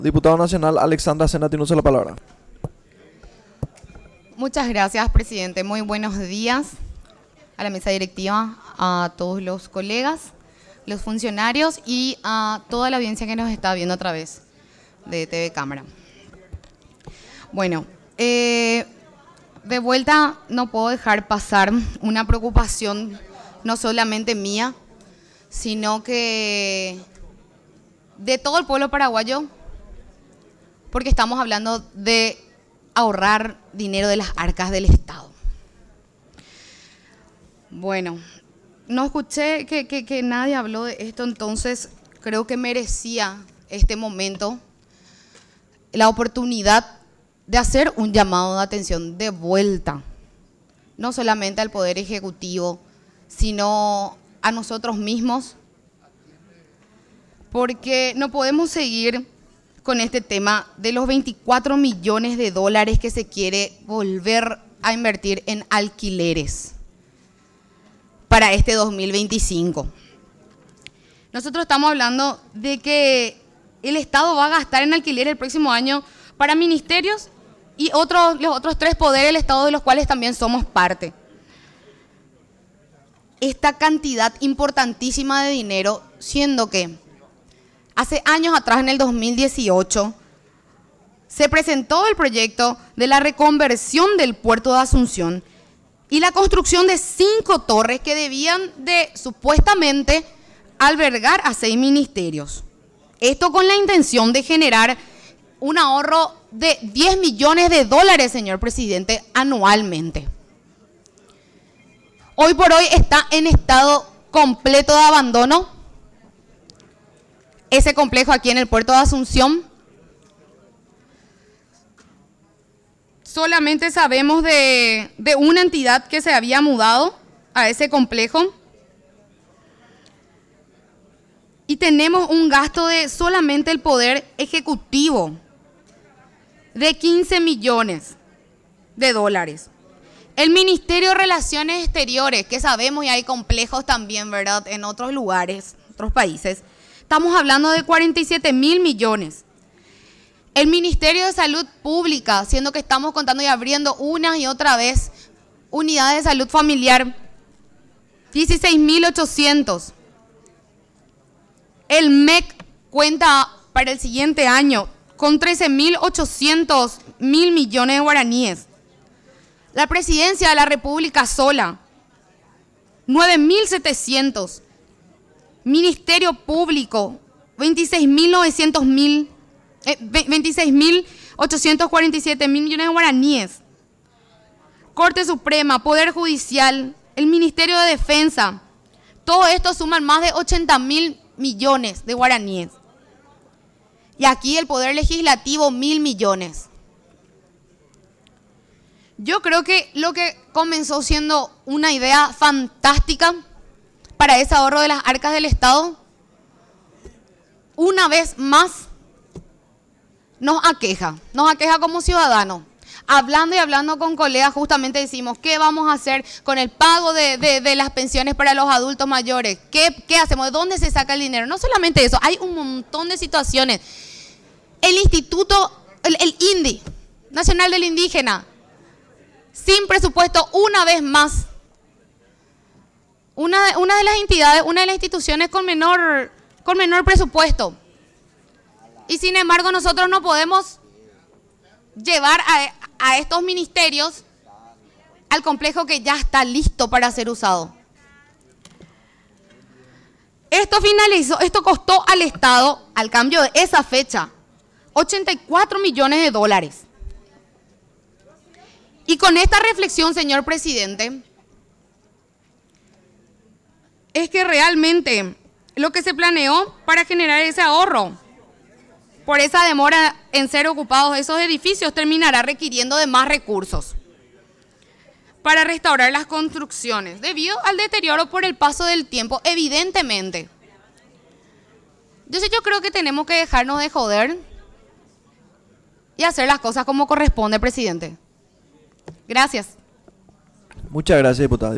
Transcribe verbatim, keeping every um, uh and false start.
Diputado Nacional Alexandra Sena, tiene usted la palabra. Muchas gracias, presidente. Muy buenos días a la mesa directiva, a todos los colegas, los funcionarios y a toda la audiencia que nos está viendo a través de T V Cámara. Bueno, eh, de vuelta no puedo dejar pasar una preocupación no solamente mía, sino que de todo el pueblo paraguayo, porque estamos hablando de ahorrar dinero de las arcas del Estado. Bueno, no escuché que, que, que nadie habló de esto, entonces creo que merecía este momento la oportunidad de hacer un llamado de atención de vuelta, no solamente al Poder Ejecutivo, sino a nosotros mismos, porque no podemos seguir con este tema de los veinticuatro millones de dólares que se quiere volver a invertir en alquileres para este dos mil veinticinco. Nosotros estamos hablando de que el Estado va a gastar en alquiler el próximo año para ministerios y otros, los otros tres poderes del Estado, de los cuales también somos parte. Esta cantidad importantísima de dinero, siendo que hace años atrás, en el dos mil dieciocho, se presentó el proyecto de la reconversión del puerto de Asunción y la construcción de cinco torres que debían de, supuestamente, albergar a seis ministerios. Esto con la intención de generar un ahorro de diez millones de dólares, señor presidente, anualmente. Hoy por hoy está en estado completo de abandono ese complejo aquí en el puerto de Asunción. Solamente sabemos de, de una entidad que se había mudado a ese complejo. Y tenemos un gasto de solamente el Poder Ejecutivo de quince millones de dólares. El Ministerio de Relaciones Exteriores, que sabemos y hay complejos también, ¿verdad?, en otros lugares, otros países. Estamos hablando de cuarenta y siete mil millones. El Ministerio de Salud Pública, siendo que estamos contando y abriendo una y otra vez unidades de salud familiar, dieciséis mil ochocientos. El M E C cuenta para el siguiente año con trece mil ochocientos mil millones de guaraníes. La Presidencia de la República sola, nueve mil setecientos. Ministerio Público, veintiséis mil novecientos mil, eh, veintiséis mil ochocientos cuarenta y siete mil millones de guaraníes. Corte Suprema, Poder Judicial, el Ministerio de Defensa, todo esto suman más de ochenta mil millones de guaraníes. Y aquí el Poder Legislativo, mil millones. Yo creo que lo que comenzó siendo una idea fantástica para ese ahorro de las arcas del Estado, una vez más nos aqueja, nos aqueja como ciudadanos. Hablando y hablando con colegas, justamente decimos, ¿qué vamos a hacer con el pago de, de, de las pensiones para los adultos mayores? ¿Qué, ¿Qué hacemos? ¿De dónde se saca el dinero? No solamente eso, hay un montón de situaciones. El Instituto, el, el INDI, Nacional del Indígena, sin presupuesto una vez más. Una, una de las entidades, una de las instituciones con menor, con menor presupuesto. Y sin embargo nosotros no podemos llevar a, a estos ministerios al complejo que ya está listo para ser usado. Esto finalizó, esto costó al Estado, al cambio de esa fecha, ochenta y cuatro millones de dólares. Y con esta reflexión, señor presidente, es que realmente lo que se planeó para generar ese ahorro, por esa demora en ser ocupados esos edificios, terminará requiriendo de más recursos para restaurar las construcciones, debido al deterioro por el paso del tiempo, evidentemente. Entonces yo creo que tenemos que dejarnos de joder y hacer las cosas como corresponde, presidente. Gracias. Muchas gracias, diputada.